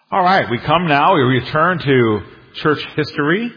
All right, we come now, we return to church history,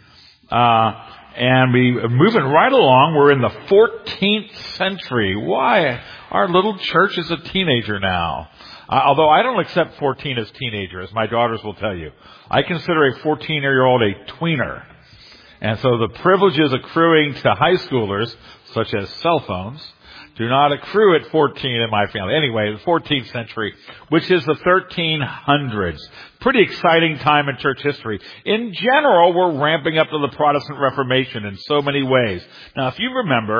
and we're moving right along. We're in the 14th century. Why? Our little church is a teenager now. Although I don't accept 14 as teenager, as my daughters will tell you. I consider a 14-year-old a tweener. And so the privileges accruing to high schoolers, such as cell phones, do not accrue at 14 in my family. Anyway, the 14th century, which is the 1300s. Pretty exciting time in church history. In general, we're ramping up to the Protestant Reformation in so many ways. Now, if you remember,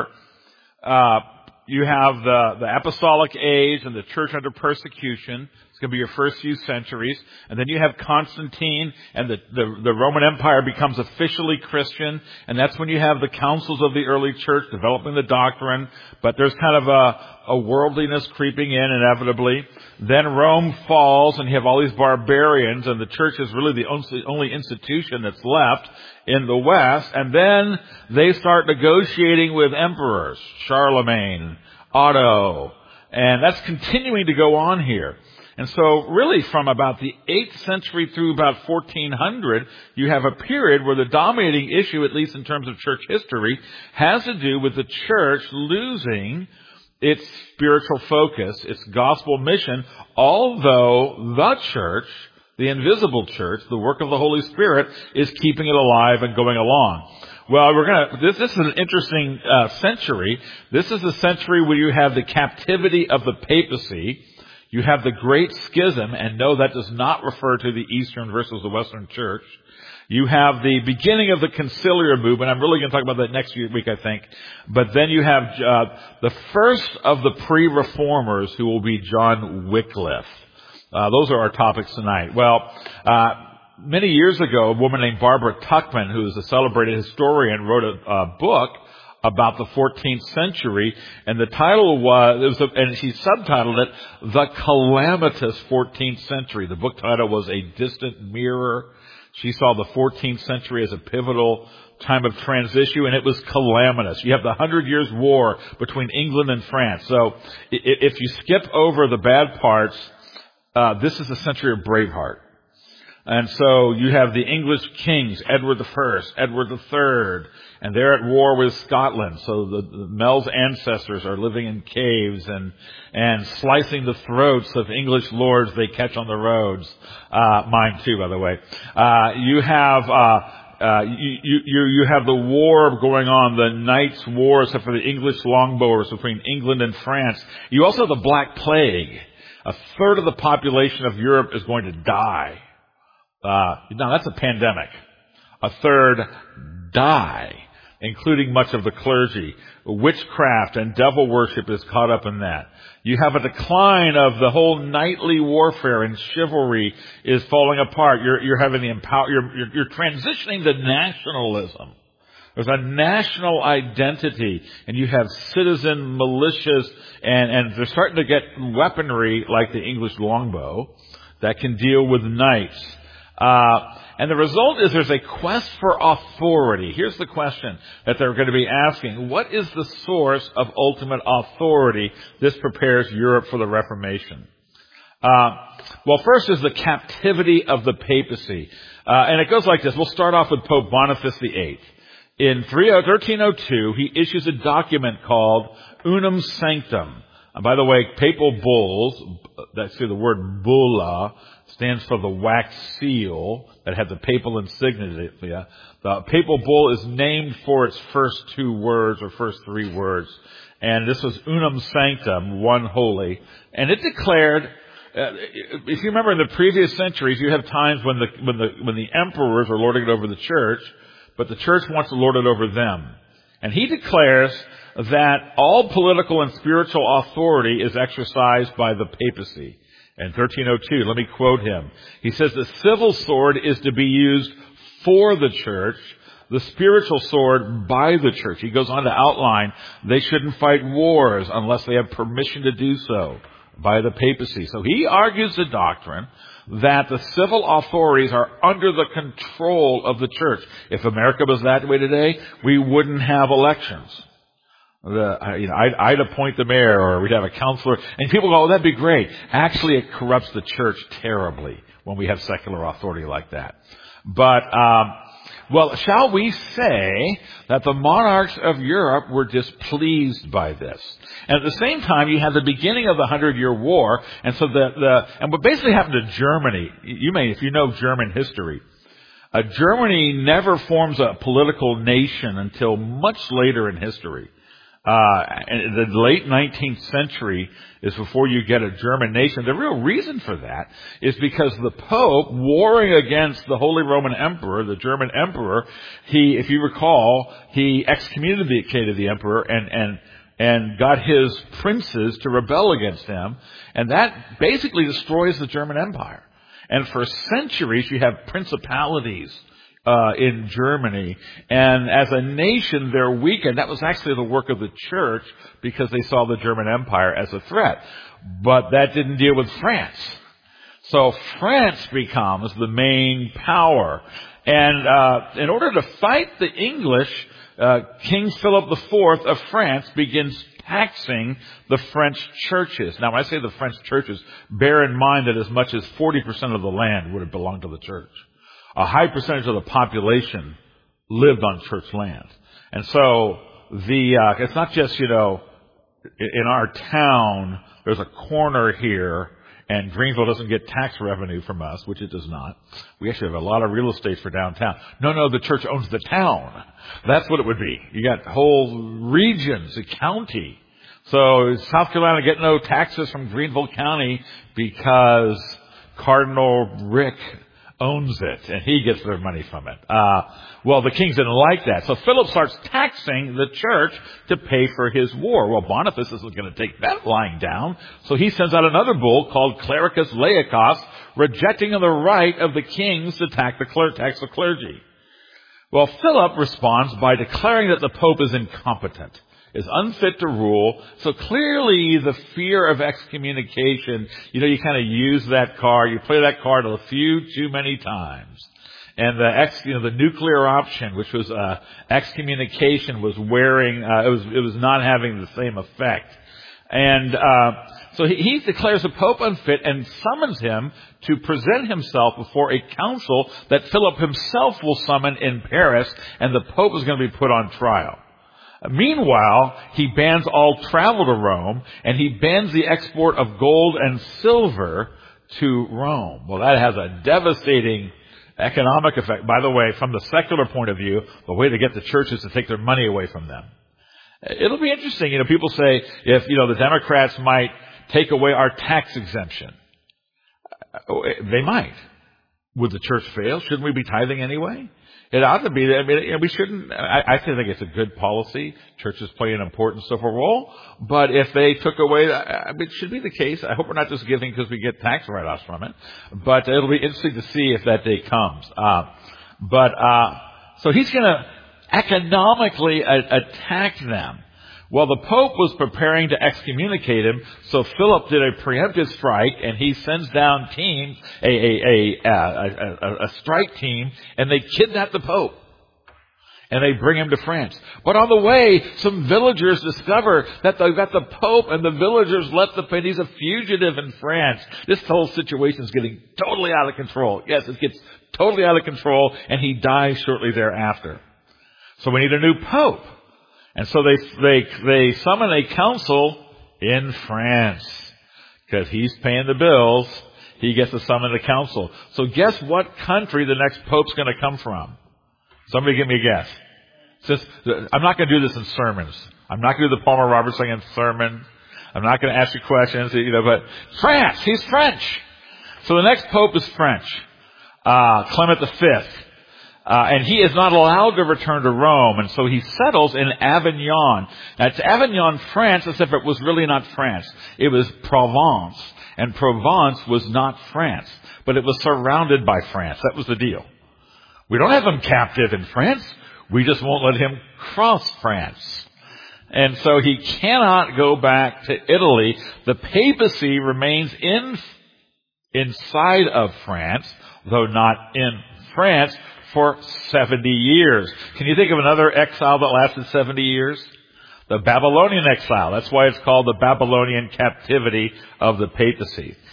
you have the apostolic age and the church under persecution. It's going to be your first few centuries. And then you have Constantine, and the Roman Empire becomes officially Christian. And that's when you have the councils of the early church developing the doctrine. But there's kind of a worldliness creeping in inevitably. Then Rome falls, and you have all these barbarians, and the church is really the only institution that's left in the West. And then they start negotiating with emperors, Charlemagne, Otto, and that's continuing to go on here. And so really from about the 8th century through about 1400, you have a period where the dominating issue, at least in terms of church history, has to do with the church losing its spiritual focus, its gospel mission, although the church, the invisible church, the work of the Holy Spirit, is keeping it alive and going along. Well, this is an interesting century. This is the century where you have the captivity of the papacy. You have the Great Schism, and no, that does not refer to the Eastern versus the Western Church. You have the beginning of the conciliar movement. I'm really going to talk about that next week, I think. But then you have the first of the pre-reformers, who will be John Wycliffe. Those are our topics tonight. Well, many years ago, a woman named Barbara Tuchman, who is a celebrated historian, wrote a book about the 14th century, and the title and she subtitled it, The Calamitous 14th Century. The book title was A Distant Mirror. She saw the 14th century as a pivotal time of transition, and it was calamitous. You have the 100 Years' War between England and France. So if you skip over the bad parts, this is the century of Braveheart. And so you have the English kings, Edward I, Edward III, and they're at war with Scotland. So the Mel's ancestors are living in caves and slicing the throats of English lords they catch on the roads. Mine too, by the way. You have the war going on, the Knights' War, except for the English longbowers between England and France. You also have the Black Plague. A third of the population of Europe is going to die. Now that's a pandemic. A third die, including much of the clergy. Witchcraft and devil worship is caught up in that. You have a decline of the whole knightly warfare, and chivalry is falling apart. You're having you're transitioning to nationalism. There's a national identity, and you have citizen militias, and they're starting to get weaponry like the English longbow that can deal with knights. And the result is there's a quest for authority. Here's the question that they're going to be asking. What is the source of ultimate authority? This prepares Europe for the Reformation. Well, first is the captivity of the papacy. And it goes like this. We'll start off with Pope Boniface VIII. In 1302, he issues a document called Unum Sanctum. And by the way, papal bulls, that's the word bulla, stands for the wax seal that had the papal insignia. The papal bull is named for its first two words or first three words. And this was Unum Sanctum, one holy. And it declared, if you remember in the previous centuries, you have times when the emperors are lording it over the church, but the church wants to lord it over them. And he declares that all political and spiritual authority is exercised by the papacy. In 1302, let me quote him. He says the civil sword is to be used for the church, the spiritual sword by the church. He goes on to outline they shouldn't fight wars unless they have permission to do so by the papacy. So he argues the doctrine that the civil authorities are under the control of the church. If America was that way today, we wouldn't have elections. I'd appoint the mayor, or we'd have a counselor, and people go, "Oh, that'd be great." Actually, it corrupts the church terribly when we have secular authority like that. But, well, shall we say that the monarchs of Europe were displeased by this? And at the same time, you have the beginning of the 100-Year War, and so and what basically happened to Germany, if you know German history, Germany never forms a political nation until much later in history. And the late 19th century is before you get a German nation. The real reason for that is because the Pope, warring against the Holy Roman Emperor, the German Emperor, if you recall, he excommunicated the Emperor and got his princes to rebel against him. And that basically destroys the German Empire. And for centuries, you have principalities in Germany. And as a nation, they're weakened. That was actually the work of the church because they saw the German Empire as a threat. But that didn't deal with France. So France becomes the main power. And in order to fight the English, King Philip IV of France begins taxing the French churches. Now, when I say the French churches, bear in mind that as much as 40% of the land would have belonged to the church. A high percentage of the population lived on church land. And so it's not just, in our town, there's a corner here and Greenville doesn't get tax revenue from us, which it does not. We actually have a lot of real estate for downtown. No, the church owns the town. That's what it would be. You got whole regions, a county. So South Carolina get no taxes from Greenville County because Cardinal Rick owns it, and he gets their money from it. Well, the kings didn't like that. So Philip starts taxing the church to pay for his war. Well, Boniface isn't going to take that lying down. So he sends out another bull called Clericus Laicus, rejecting the right of the kings to tax the clergy. Well, Philip responds by declaring that the Pope is incompetent, is unfit to rule. So clearly the fear of excommunication, you kind of use that card, you play that card a few too many times. And the nuclear option, which was excommunication, was wearing it was not having the same effect. And so he declares the Pope unfit and summons him to present himself before a council that Philip himself will summon in Paris, and the Pope is going to be put on trial. Meanwhile, he bans all travel to Rome, and he bans the export of gold and silver to Rome. Well, that has a devastating economic effect. By the way, from the secular point of view, the way to get the church is to take their money away from them. It'll be interesting. People say if, the Democrats might take away our tax exemption. They might. Would the church fail? Shouldn't we be tithing anyway? It ought to be. We shouldn't. I think it's a good policy. Churches play an important social role. But if they took away, it should be the case. I hope we're not just giving because we get tax write-offs from it. But it'll be interesting to see if that day comes. So he's going to economically attack them. Well, the Pope was preparing to excommunicate him, so Philip did a preemptive strike, and he sends down teams, a strike team, and they kidnap the Pope. And they bring him to France. But on the way, some villagers discover that they've got the Pope, and the villagers let the Pope. He's a fugitive in France. This whole situation is getting totally out of control. Yes, it gets totally out of control, and he dies shortly thereafter. So we need a new Pope. And so they summon a council in France. Because he's paying the bills, he gets to summon the council. So guess what country the next Pope's going to come from? Somebody give me a guess. I'm not going to do this in sermons. I'm not going to do the Palmer Robertson sermon. I'm not going to ask you questions, but France, he's French. So the next Pope is French. Clement V. And he is not allowed to return to Rome, and so he settles in Avignon. Now, it's Avignon, France, as if it was really not France. It was Provence, and Provence was not France, but it was surrounded by France. That was the deal. We don't have him captive in France. We just won't let him cross France. And so he cannot go back to Italy. The papacy remains inside of France, though not in France, for 70 years. Can you think of another exile that lasted 70 years? The Babylonian exile. That's why it's called the Babylonian captivity of the papacy.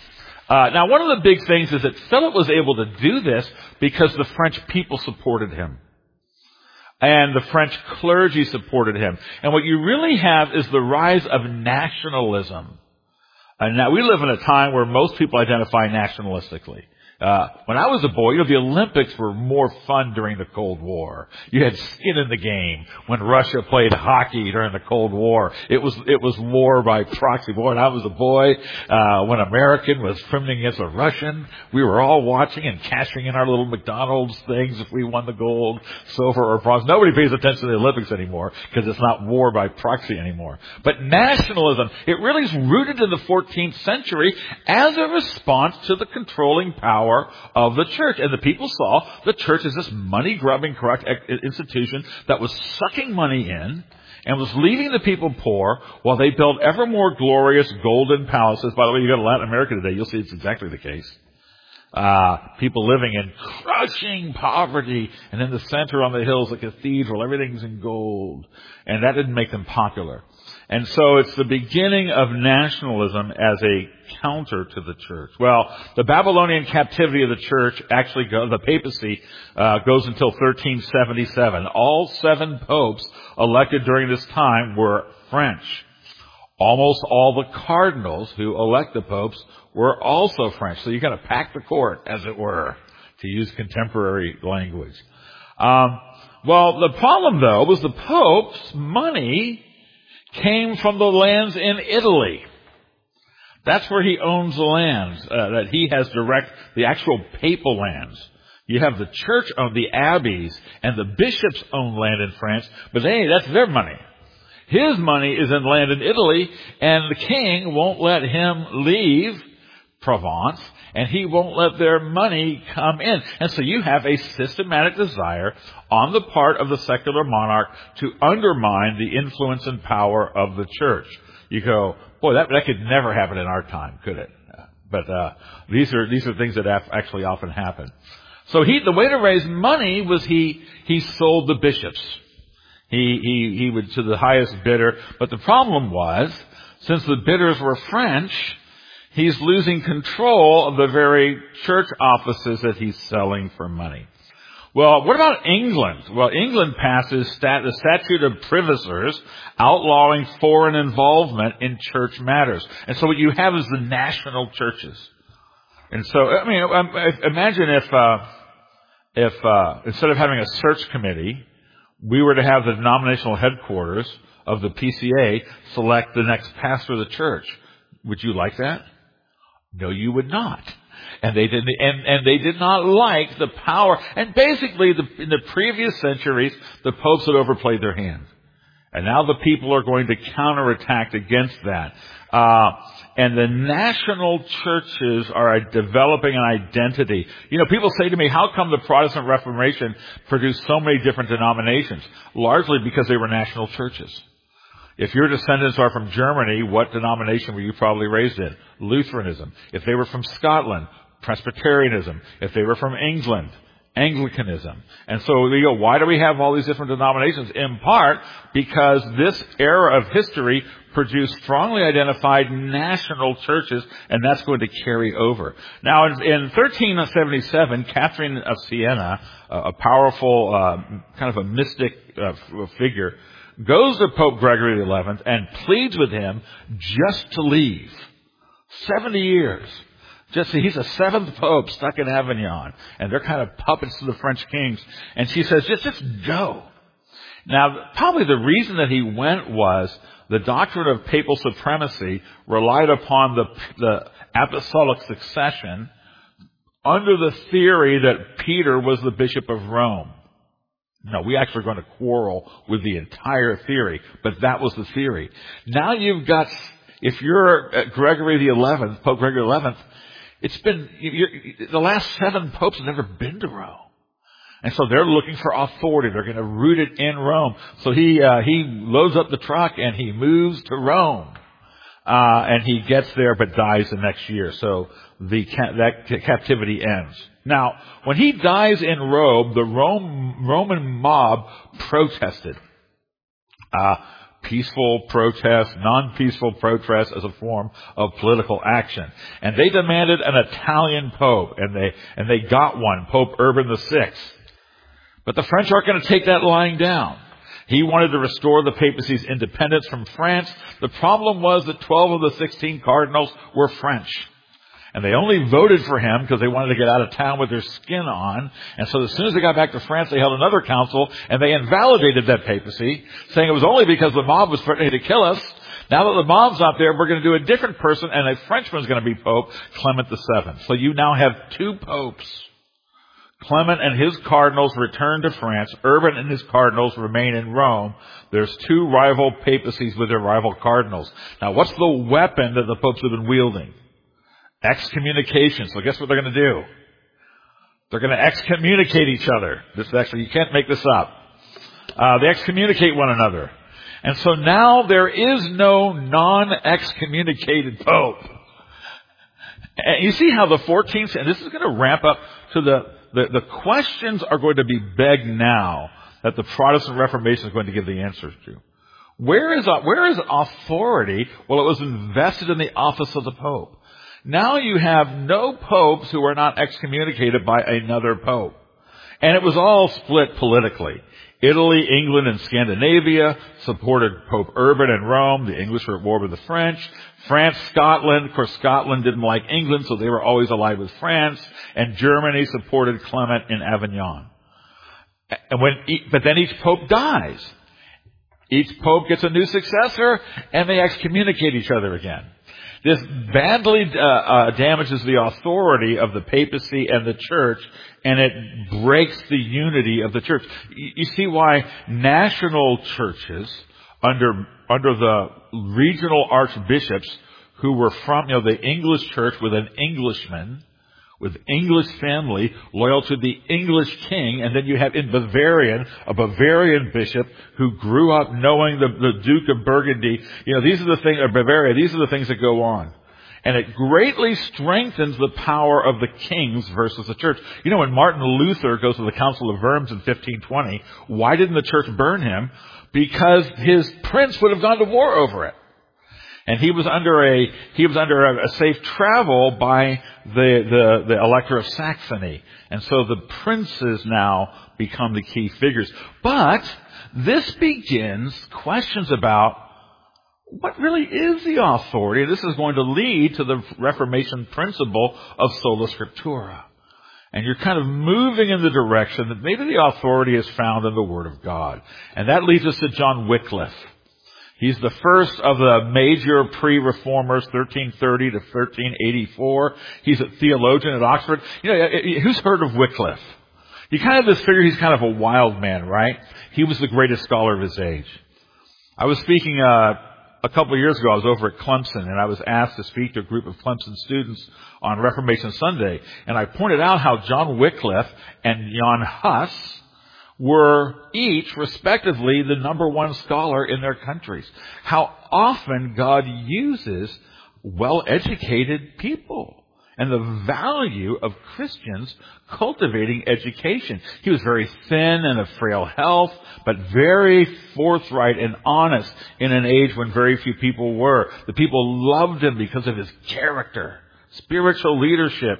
Now, one of the big things is that Philip was able to do this because the French people supported him. And the French clergy supported him. And what you really have is the rise of nationalism. And now we live in a time where most people identify nationalistically. When I was a boy, the Olympics were more fun during the Cold War. You had skin in the game when Russia played hockey during the Cold War. It was war by proxy. Boy, when I was a boy, when American was swimming against a Russian, we were all watching and cashing in our little McDonald's things if we won the gold, silver, or bronze. Nobody pays attention to the Olympics anymore because it's not war by proxy anymore. But nationalism, it really is rooted in the 14th century as a response to the controlling power of the church. And the people saw the church as this money-grubbing, corrupt institution that was sucking money in and was leaving the people poor while they built ever more glorious golden palaces. By the way, you go to Latin America today, you'll see it's exactly the case. People living in crushing poverty, and in the center on the hills, a cathedral, everything's in gold. And that didn't make them popular. And so it's the beginning of nationalism as a counter to the church. Well, the Babylonian captivity of the church actually the papacy, goes until 1377. All 7 popes elected during this time were French. Almost all the cardinals who elect the popes were also French. So you kind of pack the court, as it were, to use contemporary language. Well, the problem, though, was the pope's money came from the lands in Italy. That's where he owns the lands, that he has the actual papal lands. You have the church own the abbeys, and the bishops own land in France, but that's their money. His money is in land in Italy, and the king won't let him leave Provence, and he won't let their money come in. And so you have a systematic desire on the part of the secular monarch to undermine the influence and power of the church. You go, boy, that could never happen in our time, could it? But these are things that actually often happen. So the way to raise money was he sold the bishops. He would to the highest bidder. But the problem was, since the bidders were French, he's losing control of the very church offices that he's selling for money. Well, what about England? Well, England passes the Statute of Privacies outlawing foreign involvement in church matters. And so what you have is the national churches. And so, imagine if instead of having a search committee, we were to have the denominational headquarters of the PCA select the next pastor of the church. Would you like that? No, you would not. And they didn't, and they did not like the power. And basically, in the previous centuries, the popes had overplayed their hand. And now the people are going to counterattack against that. And the national churches are developing an identity. People say to me, how come the Protestant Reformation produced so many different denominations? Largely because they were national churches. If your descendants are from Germany, what denomination were you probably raised in? Lutheranism. If they were from Scotland, Presbyterianism. If they were from England, Anglicanism. And so we go, why do we have all these different denominations? In part because this era of history produced strongly identified national churches, and that's going to carry over. Now, in 1377, Catherine of Siena, a powerful, kind of a mystic figure, goes to Pope Gregory XI and pleads with him just to leave. 70 years. He's a 7th pope stuck in Avignon, and they're kind of puppets to the French kings. And she says, just go. Now, probably the reason that he went was the doctrine of papal supremacy relied upon the apostolic succession under the theory that Peter was the Bishop of Rome. No, we actually are going to quarrel with the entire theory, but that was the theory. Now you've got, if you're Gregory XI, Pope Gregory XI, it's been, the last 7 popes have never been to Rome. And so they're looking for authority. They're going to root it in Rome. So he loads up the truck and he moves to Rome. And he gets there but dies the next year. So that captivity ends. Now, when he dies in Rome, the Roman mob protested. peaceful protest, non-peaceful protest as a form of political action. And they demanded an Italian pope, and they got one, Pope Urban VI. But the French aren't going to take that lying down. He wanted to restore the papacy's independence from France. The problem was that 12 of the 16 cardinals were French. And they only voted for him because they wanted to get out of town with their skin on. And so as soon as they got back to France, they held another council, and they invalidated that papacy, saying it was only because the mob was threatening to kill us. Now that the mob's not there, we're going to do a different person, and a Frenchman's going to be Pope, Clement VII. So you now have two popes. Clement and his cardinals return to France. Urban and his cardinals remain in Rome. There's two rival papacies with their rival cardinals. Now, what's the weapon that the popes have been wielding? Excommunication. So guess what they're going to do? They're going to excommunicate each other. You can't make this up. They excommunicate one another. And so now there is no non-excommunicated pope. And you see how the 14th, and this is going to ramp up to the questions are going to be begged now that the Protestant Reformation is going to give the answers to. Where is authority? Well, it was invested in the office of the Pope. Now you have no popes who are not excommunicated by another pope. And it was all split politically. Italy, England, and Scandinavia supported Pope Urban in Rome. The English were at war with the French. France, Scotland. Of course, Scotland didn't like England, so they were always allied with France. And Germany supported Clement in Avignon. But then each pope dies. Each pope gets a new successor, and they excommunicate each other again. This badly damages the authority of the papacy and the church, and it breaks the unity of the church. You see why national churches under the regional archbishops who were from, the English church with an Englishman, with English family, loyal to the English king, and then you have in Bavarian, a Bavarian bishop who grew up knowing the Duke of Burgundy. These are the things, or Bavaria, these are the things that go on. And it greatly strengthens the power of the kings versus the church. When Martin Luther goes to the Council of Worms in 1520, why didn't the church burn him? Because his prince would have gone to war over it. And he was under a safe travel by the Elector of Saxony. And so the princes now become the key figures. But this begins questions about what really is the authority. This is going to lead to the Reformation principle of sola scriptura. And you're kind of moving in the direction that maybe the authority is found in the Word of God. And that leads us to John Wycliffe. He's the first of the major pre-reformers, 1330 to 1384. He's a theologian at Oxford. Who's heard of Wycliffe? You kind of have this figure, he's kind of a wild man, right? He was the greatest scholar of his age. I was speaking a couple of years ago. I was over at Clemson, and I was asked to speak to a group of Clemson students on Reformation Sunday. And I pointed out how John Wycliffe and Jan Hus were each, respectively, the number one scholar in their countries. How often God uses well-educated people and the value of Christians cultivating education. He was very thin and of frail health, but very forthright and honest in an age when very few people were. The people loved him because of his character, spiritual leadership.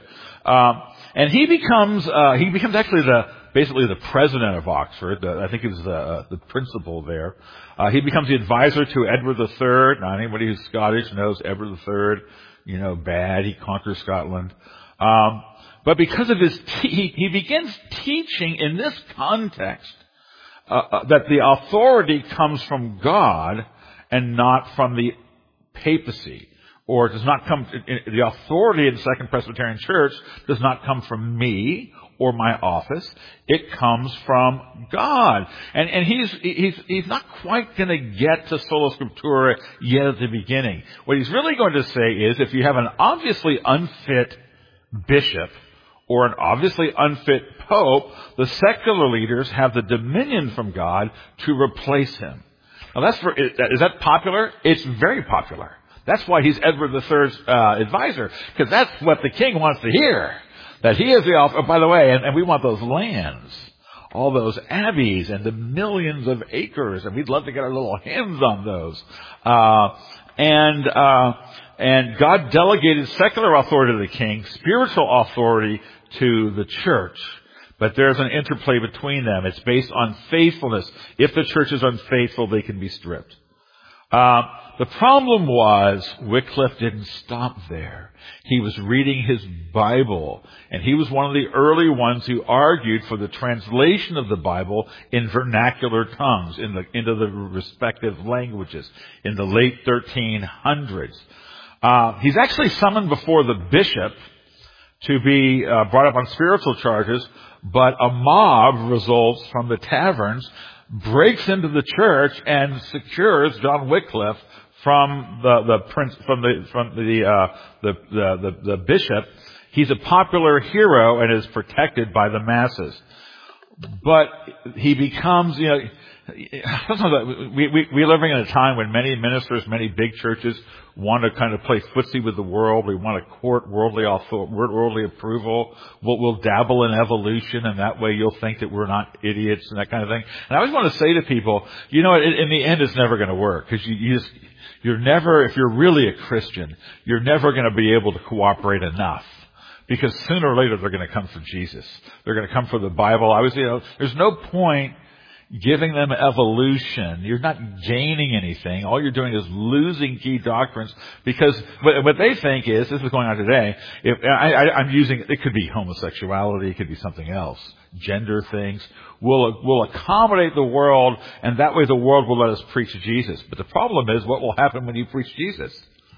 And he becomes actually basically the president of Oxford. I think he was the principal there. He becomes the advisor to Edward III. Now, anybody who's Scottish knows Edward III. Bad. He conquers Scotland. But because of he begins teaching in this context that the authority comes from God and not from the papacy. Or does not come, the authority in the Second Presbyterian Church does not come from me or my office. It comes from God. And he's not quite going to get to sola scriptura yet at the beginning. What he's really going to say is if you have an obviously unfit bishop or an obviously unfit pope, the secular leaders have the dominion from God to replace him. Now is that popular? It's very popular. That's why he's Edward III's advisor, because that's what the king wants to hear. That he is the author. Oh, by the way, and we want those lands. all those abbeys and the millions of acres, and we'd love to get our little hands on those. And God delegated secular authority to the king, spiritual authority to the church. But there's an interplay between them. It's based on faithfulness. If the church is unfaithful, they can be stripped. The problem was Wycliffe didn't stop there. He was reading his Bible, and he was one of the early ones who argued for the translation of the Bible in vernacular tongues, into the respective languages, in the late 1300s. He's actually summoned before the bishop to be brought up on spiritual charges, but a mob results from the taverns, breaks into the church, and secures John Wycliffe from the bishop. He's a popular hero and is protected by the masses. But he becomes, we living in a time when many ministers, many big churches want to kind of play footsie with the world. We want to court worldly approval. We'll dabble in evolution, and that way you'll think that we're not idiots and that kind of thing. And I always want to say to people, in the end, it's never going to work, because you're never, if you're really a Christian, you're never going to be able to cooperate enough. Because sooner or later they're going to come for Jesus. They're going to come for the Bible. There's no point giving them evolution. You're not gaining anything. All you're doing is losing key doctrines, because what they think is, this is going on today, it could be homosexuality, it could be something else, gender things. We'll accommodate the world, and that way the world will let us preach Jesus. But the problem is, what will happen when you preach Jesus?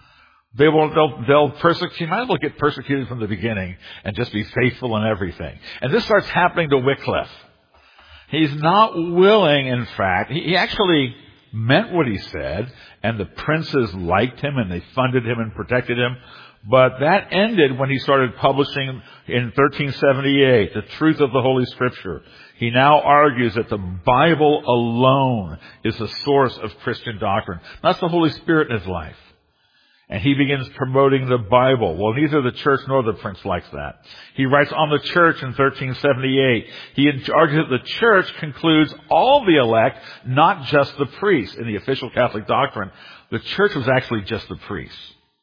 They'll persecute. You might as well get persecuted from the beginning and just be faithful in everything. And this starts happening to Wycliffe. He's not willing, in fact. He actually meant what he said, and the princes liked him, and they funded him and protected him. But that ended when he started publishing in 1378, The Truth of the Holy Scripture. He now argues that the Bible alone is the source of Christian doctrine. That's the Holy Spirit in his life. And he begins promoting the Bible. Well, neither the church nor the prince likes that. He writes on the church in 1378. He argues that the church concludes all the elect, not just the priests. In the official Catholic doctrine, the church was actually just the priests.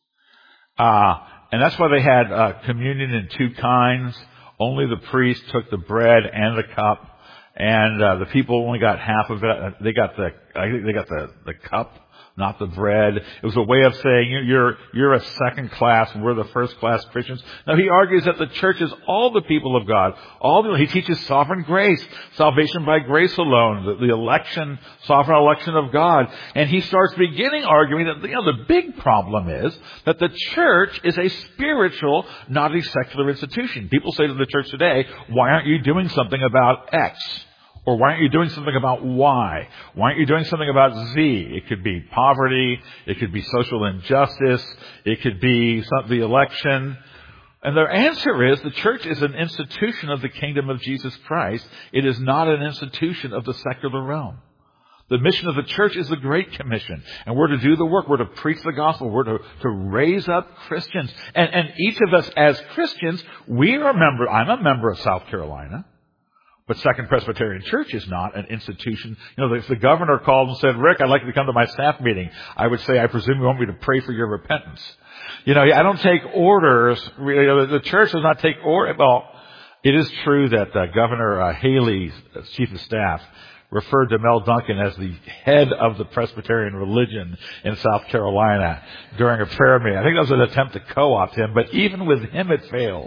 And that's why they had communion in two kinds. Only the priest took the bread and the cup, and the people only got half of it. They got the cup, not the bread. It was a way of saying you're a second class, we're the first class Christians. Now he argues that the church is all the people of God. He teaches sovereign grace, salvation by grace alone, the election, sovereign election of God. And he starts beginning arguing that the big problem is that the church is a spiritual, not a secular institution. People say to the church today, why aren't you doing something about X? Or why aren't you doing something about Y? Why aren't you doing something about Z? It could be poverty. It could be social injustice. It could be the election. And their answer is the church is an institution of the kingdom of Jesus Christ. It is not an institution of the secular realm. The mission of the church is the Great Commission. And we're to do the work. We're to preach the gospel. We're to raise up Christians. And each of us as Christians, I'm a member of South Carolina. But Second Presbyterian Church is not an institution. If the governor called and said, Rick, I'd like you to come to my staff meeting, I would say, I presume you want me to pray for your repentance. I don't take orders. The church does not take orders. Well, it is true that Governor Haley, chief of staff, referred to Mel Duncan as the head of the Presbyterian religion in South Carolina during a prayer meeting. I think that was an attempt to co-opt him, but even with him it failed.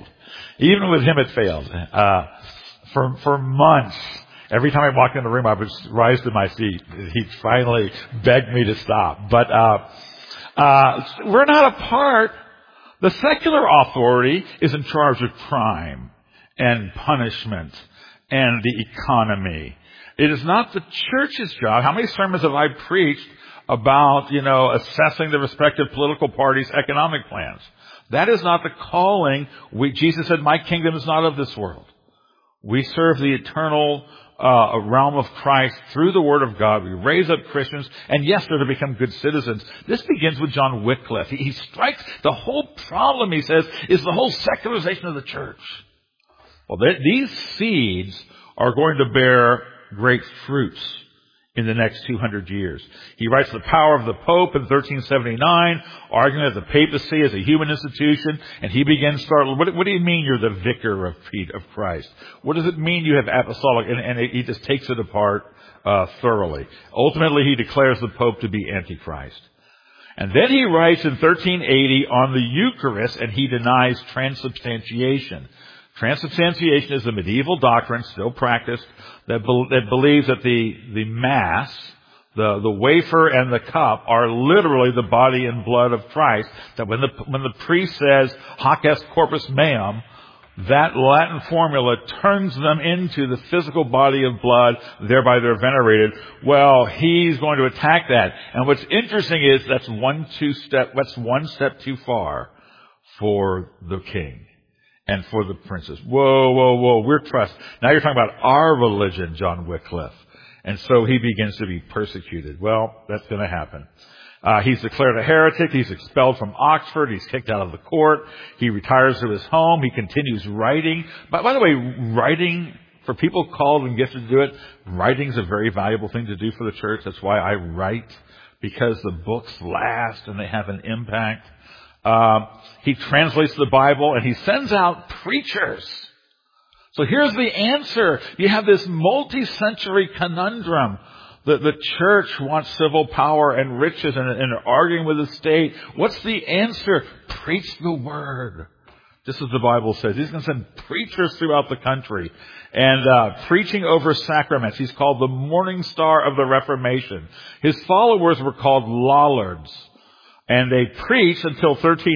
For months, every time I walked in the room, I would rise to my feet. He finally begged me to stop. But we're not a part. The secular authority is in charge of crime and punishment and the economy. It is not the church's job. How many sermons have I preached about, assessing the respective political parties' economic plans? That is not the calling. Jesus said, my kingdom is not of this world. We serve the eternal realm of Christ through the Word of God. We raise up Christians, and yes, they're to become good citizens. This begins with John Wycliffe. He strikes the whole problem, he says, is the whole secularization of the church. Well, these seeds are going to bear great fruits in the next 200 years. He writes The Power of the Pope in 1379, arguing that the papacy is a human institution, and he begins what do you mean you're the vicar of Christ? What does it mean you have apostolic? And he just takes it apart thoroughly. Ultimately, he declares the Pope to be Antichrist. And then he writes in 1380 on the Eucharist, and he denies transubstantiation. Transubstantiation is a medieval doctrine, still practiced, that believes that the Mass, the wafer and the cup, are literally the body and blood of Christ. That when the priest says, "Hoc est corpus meum," that Latin formula turns them into the physical body of blood, thereby they're venerated. Well, he's going to attack that. And what's interesting is that's one step too far for the king and for the princes. Whoa, we're trust. Now you're talking about our religion, John Wycliffe. And so he begins to be persecuted. Well, that's going to happen. He's declared a heretic. He's expelled from Oxford. He's kicked out of the court. He retires to his home. He continues writing. By the way, writing, for people called and gifted to do it, writing's a very valuable thing to do for the church. That's why I write, because the books last and they have an impact. He translates the Bible and he sends out preachers. So here's the answer. You have this multi-century conundrum. The church wants civil power and riches and are arguing with the state. What's the answer? Preach the word. Just as the Bible says. He's going to send preachers throughout the country and preaching over sacraments. He's called the morning star of the Reformation. His followers were called Lollards. And they preached until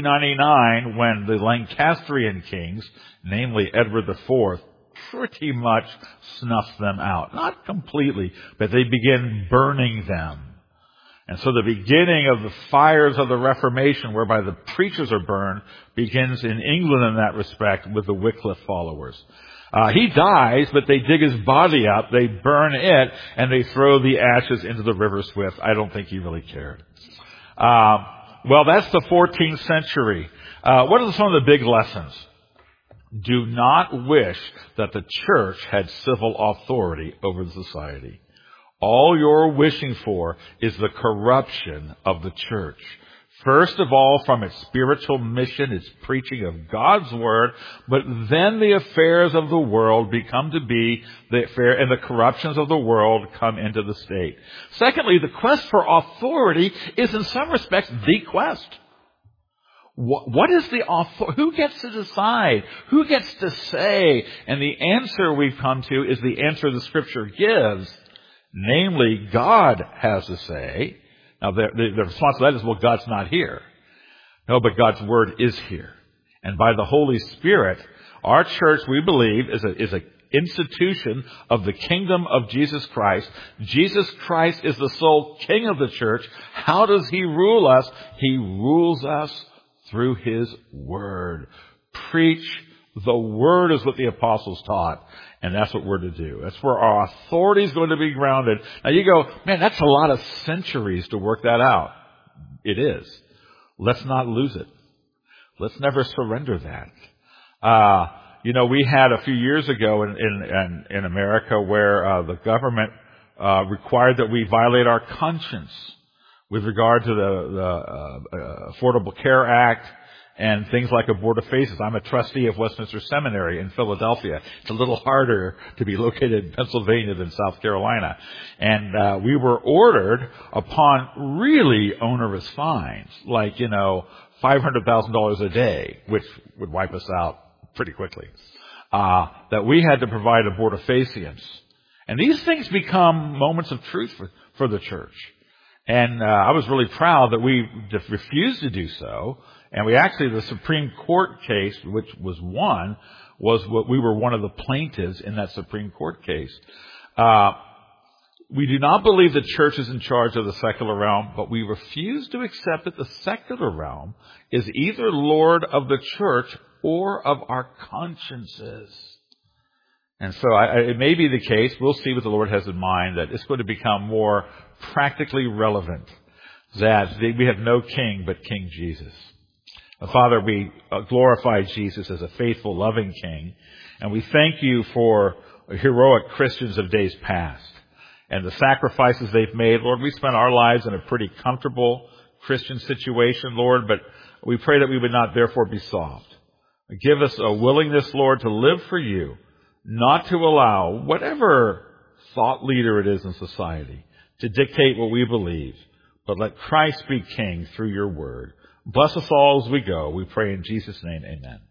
1399 when the Lancastrian kings, namely Edward IV, pretty much snuffed them out. Not completely, but they begin burning them. And so the beginning of the fires of the Reformation, whereby the preachers are burned, begins in England in that respect with the Wycliffe followers. He dies, but they dig his body up, they burn it, and they throw the ashes into the River Swift. I don't think he really cared. Well, that's the 14th century. What are some of the big lessons? Do not wish that the church had civil authority over the society. All you're wishing for is the corruption of the church. First of all, from its spiritual mission, its preaching of God's word, but then the affairs of the world become to be the affair, and the corruptions of the world come into the state. Secondly, the quest for authority is in some respects the quest. What is the authority? Who gets to decide? Who gets to say? And the answer we've come to is the answer the Scripture gives. Namely, God has to say. Now, the response to that is, well, God's not here. No, but God's Word is here. And by the Holy Spirit, our church, we believe, is a institution of the kingdom of Jesus Christ. Jesus Christ is the sole king of the church. How does he rule us? He rules us through his word. Preach the word is what the apostles taught. And that's what we're to do. That's where our authority is going to be grounded. Now you go, man, that's a lot of centuries to work that out. It is. Let's not lose it. Let's never surrender that. We had a few years ago in America where the government required that we violate our conscience with regard to the Affordable Care Act and things like abortifacients. I'm a trustee of Westminster Seminary in Philadelphia. It's a little harder to be located in Pennsylvania than South Carolina. And we were ordered upon really onerous fines, like, $500,000 a day, which would wipe us out pretty quickly, that we had to provide abortifacients. And these things become moments of truth for the church. And I was really proud that we refused to do so. And we actually, the Supreme Court case, which was won, was what we were one of the plaintiffs in that Supreme Court case. We do not believe the church is in charge of the secular realm, but we refuse to accept that the secular realm is either Lord of the church or of our consciences. And so it may be the case, we'll see what the Lord has in mind, that it's going to become more practically relevant, that we have no king but King Jesus. Father, we glorify Jesus as a faithful, loving King, and we thank you for heroic Christians of days past and the sacrifices they've made. Lord, we spent our lives in a pretty comfortable Christian situation, Lord, but we pray that we would not therefore be soft. Give us a willingness, Lord, to live for you, not to allow whatever thought leader it is in society to dictate what we believe, but let Christ be king through your word. Bless us all as we go. We pray in Jesus' name, amen.